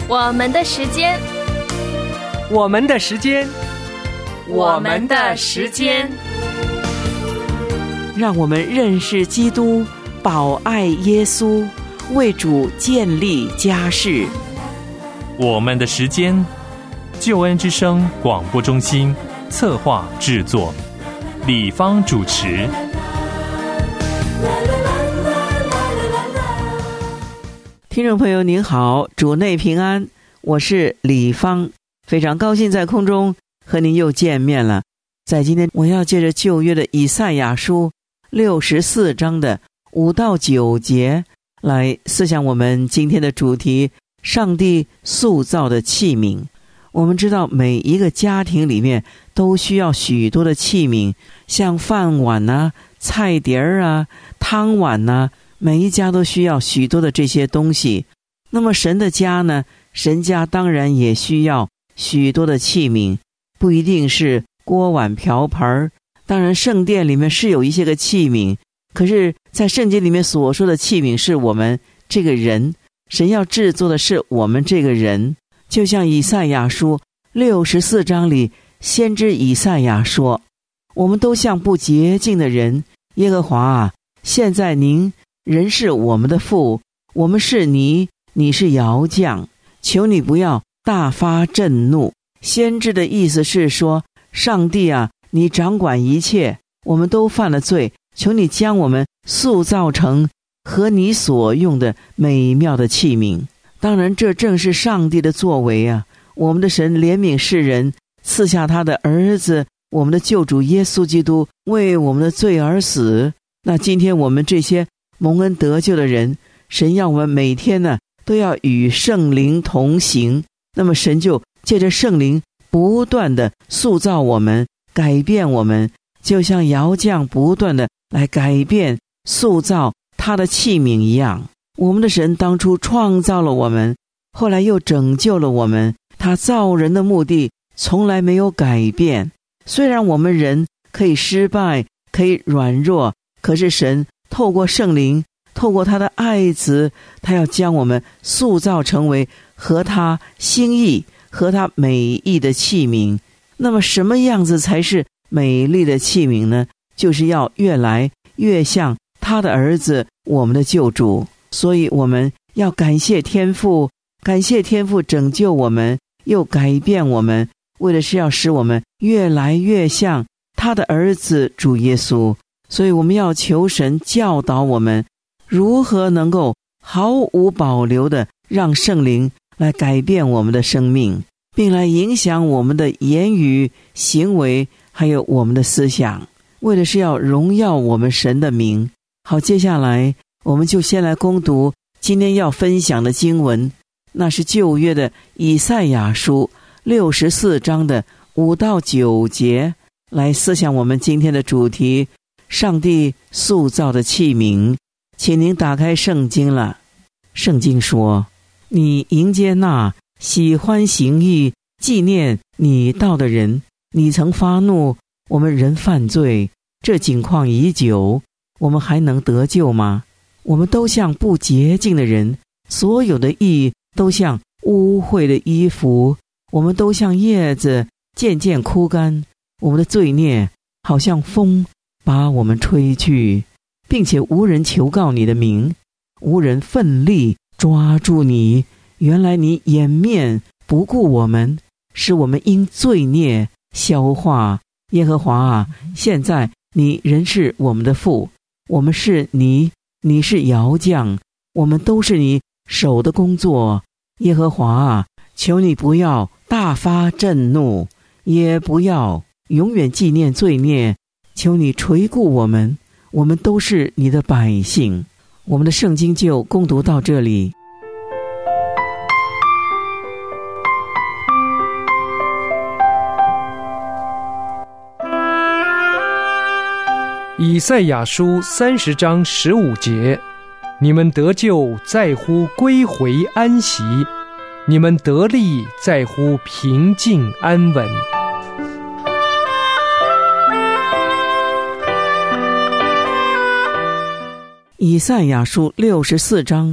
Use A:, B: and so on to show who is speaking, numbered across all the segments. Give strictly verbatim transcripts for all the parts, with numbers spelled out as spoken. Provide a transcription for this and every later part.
A: 我们的时间，
B: 我们的时间，
A: 我们的时间，
C: 让我们认识基督，保爱耶稣，为主建立家室。
D: 我们的时间，救恩之声广播中心策划制作，李芳主持。
C: 听众朋友您好，主内平安，我是李芳，非常高兴在空中和您又见面了。在今天我要借着旧约的以赛亚书六十四章的五到九节来思想我们今天的主题，上帝塑造的器皿。我们知道每一个家庭里面都需要许多的器皿，像饭碗啊、菜碟儿啊、汤碗啊，每一家都需要许多的这些东西。那么神的家呢，神家当然也需要许多的器皿，不一定是锅碗瓢盆，当然圣殿里面是有一些个器皿，可是在圣经里面所说的器皿是我们这个人，神要制作的是我们这个人。就像以赛亚书六十四章里，先知以赛亚说，我们都像不洁净的人，耶和华啊，现在您人是我们的父，我们是泥，你是窑匠，求你不要大发震怒。先知的意思是说，上帝啊，你掌管一切，我们都犯了罪，求你将我们塑造成合你所用的美妙的器皿。当然这正是上帝的作为啊，我们的神怜悯世人，赐下他的儿子，我们的救主耶稣基督，为我们的罪而死。那今天我们这些蒙恩得救的人，神要我们每天呢都要与圣灵同行，那么神就借着圣灵不断的塑造我们，改变我们，就像窑匠不断的来改变塑造他的器皿一样。我们的神当初创造了我们，后来又拯救了我们，他造人的目的从来没有改变。虽然我们人可以失败，可以软弱，可是神透过圣灵，透过他的爱子，他要将我们塑造成为合他心意、合他美意的器皿。那么什么样子才是美丽的器皿呢？就是要越来越像他的儿子，我们的救主。所以我们要感谢天父，感谢天父拯救我们，又改变我们，为的是要使我们越来越像他的儿子主耶稣。所以我们要求神教导我们，如何能够毫无保留的让圣灵来改变我们的生命，并来影响我们的言语、行为，还有我们的思想，为的是要荣耀我们神的名。好，接下来我们就先来攻读今天要分享的经文，那是旧约的以赛亚书六十四章的五到九节，来思想我们今天的主题，上帝塑造的器皿。请您打开圣经了。圣经说，你迎接那喜欢行义、纪念你道的人，你曾发怒，我们人犯罪，这景况已久，我们还能得救吗？我们都像不洁净的人，所有的义都像污秽的衣服，我们都像叶子渐渐枯干，我们的罪孽好像风把我们吹去，并且无人求告你的名，无人奋力抓住你。原来你掩面不顾我们，使我们因罪孽消化。耶和华啊，现在你仍是我们的父，我们是你，你是窑匠，我们都是你手的工作。耶和华啊，求你不要大发震怒，也不要永远纪念罪孽，求你垂顾我们，我们都是你的百姓。我们的圣经就攻读到这里。
B: 以赛亚书三十章十五节，你们得救在乎归回安息，你们得力在乎平静安稳。
C: 以赛亚书六十四章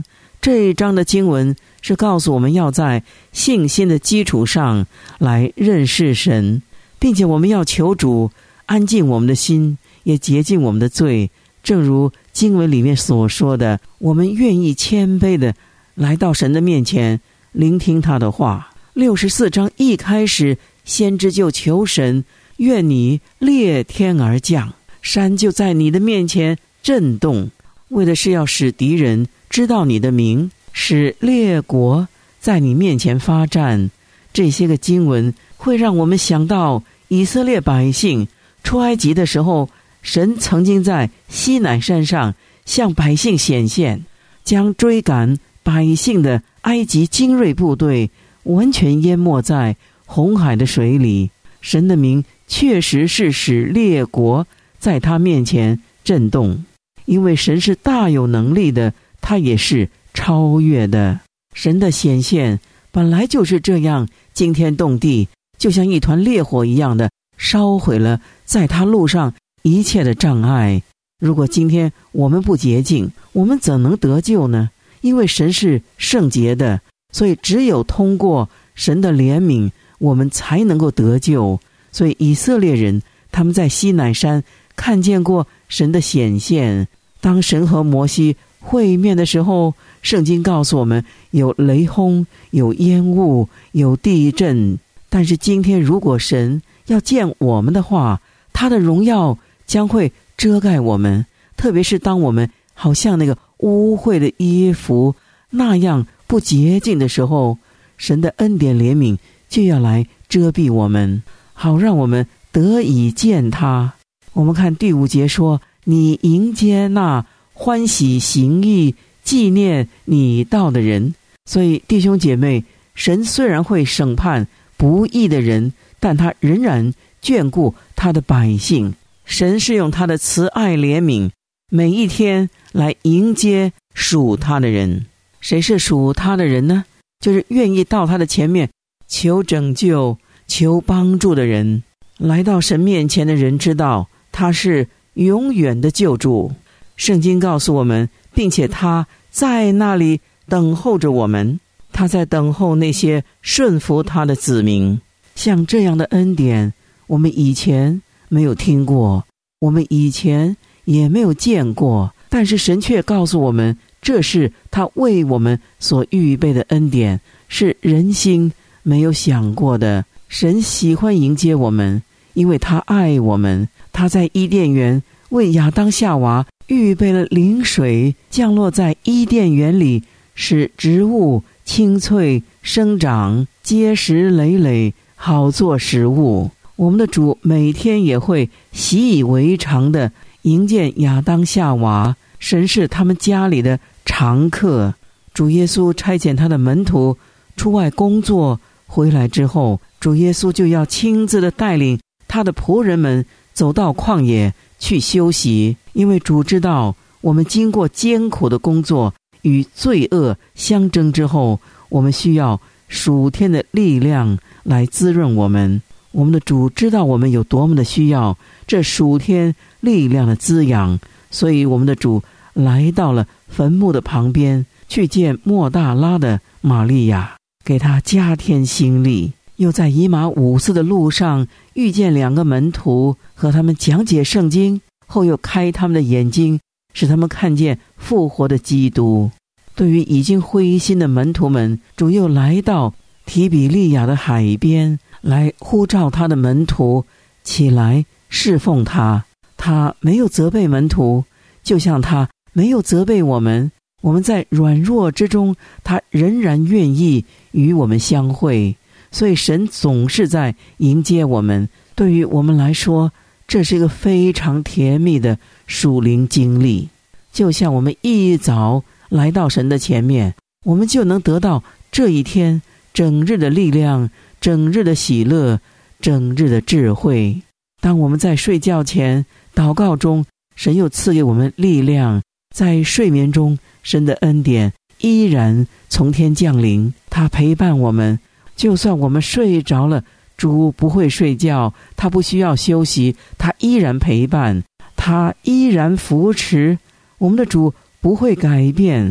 C: 这一章的经文是告诉我们要在信心的基础上来认识神，并且我们要求主安静我们的心，也洁净我们的罪。正如经文里面所说的，我们愿意谦卑的来到神的面前，聆听他的话。六十四章一开始，先知就求神，愿你裂天而降，山就在你的面前震动，为的是要使敌人知道你的名，使列国在你面前发战。这些个经文会让我们想到以色列百姓出埃及的时候，神曾经在西乃山上向百姓显现，将追赶百姓的埃及精锐部队完全淹没在红海的水里。神的名确实是使列国在他面前震动，因为神是大有能力的，他也是超越的。神的显现本来就是这样惊天动地，就像一团烈火一样的烧毁了在他路上一切的障碍。如果今天我们不洁净，我们怎能得救呢？因为神是圣洁的，所以只有通过神的怜悯，我们才能够得救。所以以色列人他们在西乃山看见过神的显现。当神和摩西会面的时候，圣经告诉我们有雷轰，有烟雾，有地震。但是今天如果神要见我们的话，他的荣耀将会遮盖我们，特别是当我们好像那个污秽的衣服那样不洁净的时候，神的恩典怜悯就要来遮蔽我们，好让我们得以见他。我们看第五节说，你迎接那欢喜行义纪念你道的人。所以弟兄姐妹，神虽然会审判不义的人，但他仍然眷顾他的百姓。神是用他的慈爱怜悯每一天来迎接属他的人。谁是属他的人呢？就是愿意到他的前面求拯救求帮助的人。来到神面前的人知道他是永远的救主。圣经告诉我们，并且他在那里等候着我们，他在等候那些顺服他的子民。像这样的恩典，我们以前没有听过，我们以前也没有见过，但是神却告诉我们，这是他为我们所预备的恩典，是人心没有想过的。神喜欢迎接我们，因为他爱我们。他在伊甸园为亚当夏娃预备了灵水，降落在伊甸园里，使植物青翠生长，结实累累，好做食物。我们的主每天也会习以为常的迎接亚当夏娃，神是他们家里的常客。主耶稣差遣他的门徒出外工作，回来之后，主耶稣就要亲自的带领他的仆人们走到旷野去休息。因为主知道我们经过艰苦的工作与罪恶相争之后，我们需要属天的力量来滋润我们。我们的主知道我们有多么的需要这属天力量的滋养，所以我们的主来到了坟墓的旁边，去见莫大拉的玛利亚，给他加添心力。又在以马五斯的路上遇见两个门徒，和他们讲解圣经，后又开他们的眼睛，使他们看见复活的基督。对于已经灰心的门徒们，主又来到提比利亚的海边，来呼召他的门徒起来侍奉他。他没有责备门徒，就像他没有责备我们。我们在软弱之中，他仍然愿意与我们相会。所以神总是在迎接我们。对于我们来说，这是一个非常甜蜜的属灵经历。就像我们一早来到神的前面，我们就能得到这一天整日的力量，整日的喜乐，整日的智慧。当我们在睡觉前祷告中，神又赐给我们力量，在睡眠中神的恩典依然从天降临，他陪伴我们。就算我们睡着了，主不会睡觉，他不需要休息，他依然陪伴，他依然扶持。我们的主不会改变，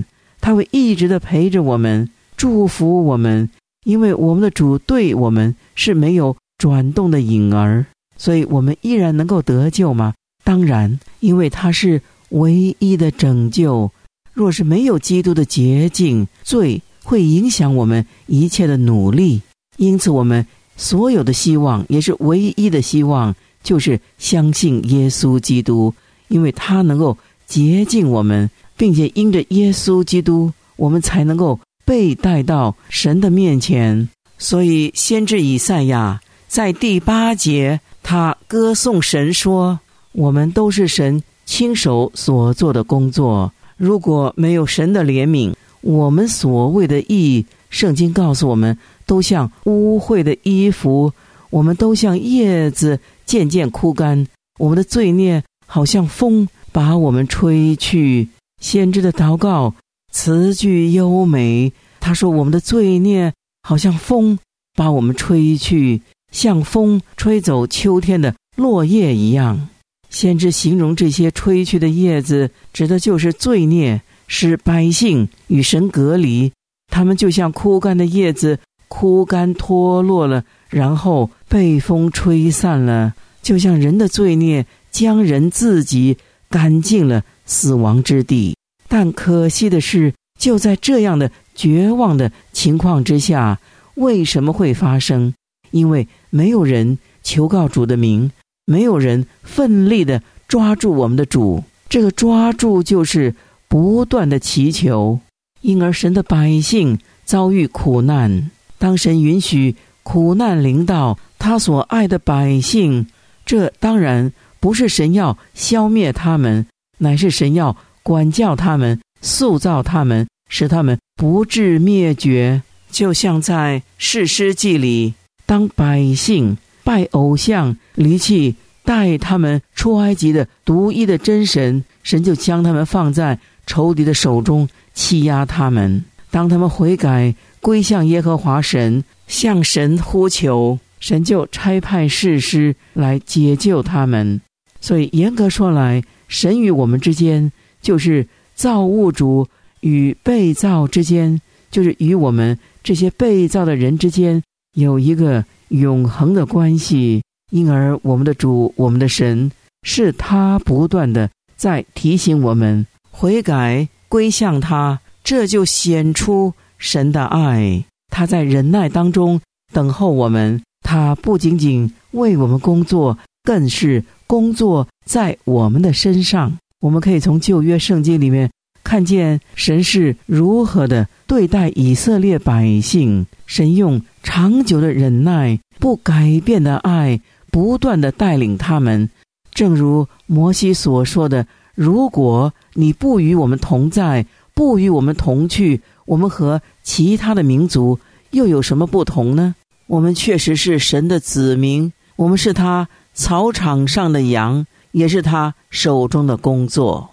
C: 他会一直的陪着我们，祝福我们，因为我们的主对我们是没有转动的影儿，所以我们依然能够得救吗？当然，因为他是唯一的拯救。若是没有基督的洁净，罪会影响我们一切的努力，因此我们所有的希望，也是唯一的希望，就是相信耶稣基督，因为他能够洁净我们，并且因着耶稣基督，我们才能够被带到神的面前。所以先知以赛亚在第八节，他歌颂神说，我们都是神亲手所做的工作，如果没有神的怜悯，我们所谓的义，圣经告诉我们，都像污秽的衣服，我们都像叶子渐渐枯干，我们的罪孽好像风把我们吹去。先知的祷告词句优美，他说我们的罪孽好像风把我们吹去，像风吹走秋天的落叶一样。先知形容这些吹去的叶子，指的就是罪孽，使百姓与神隔离，他们就像枯干的叶子，枯干脱落了，然后被风吹散了，就像人的罪孽将人自己赶进了死亡之地。但可惜的是，就在这样的绝望的情况之下，为什么会发生？因为没有人求告主的名，没有人奋力地抓住我们的主，这个抓住就是不断的祈求，因而神的百姓遭遇苦难。当神允许苦难临到他所爱的百姓，这当然不是神要消灭他们，乃是神要管教他们，塑造他们，使他们不致灭绝。就像在士师记里，当百姓拜偶像，离弃带他们出埃及的独一的真神，神就将他们放在仇敌的手中，欺压他们。当他们悔改归向耶和华神，向神呼求，神就差派士师来解救他们。所以严格说来，神与我们之间，就是造物主与被造之间，就是与我们这些被造的人之间有一个永恒的关系。因而我们的主，我们的神，是他不断的在提醒我们悔改归向他，这就显出神的爱。他在忍耐当中等候我们，他不仅仅为我们工作，更是工作在我们的身上。我们可以从旧约圣经里面看见神是如何的对待以色列百姓，神用长久的忍耐，不改变的爱，不断的带领他们。正如摩西所说的，如果你不与我们同在，不与我们同去，我们和其他的民族又有什么不同呢？我们确实是神的子民，我们是他草场上的羊，也是他手中的工作。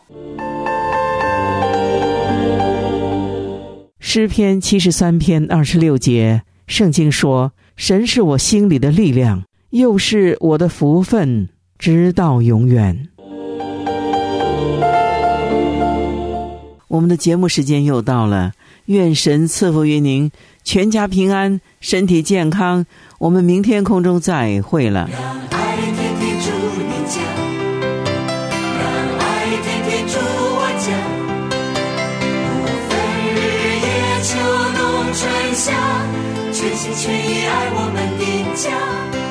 C: 诗篇七十三篇二十六节，圣经说，神是我心里的力量，又是我的福分，直到永远。我们的节目时间又到了，愿神赐福于您，全家平安，身体健康。我们明天空中再会了。
E: 让爱天天住你家，让爱天天住我家，不分日夜秋冬春夏，全心全意爱我们的家。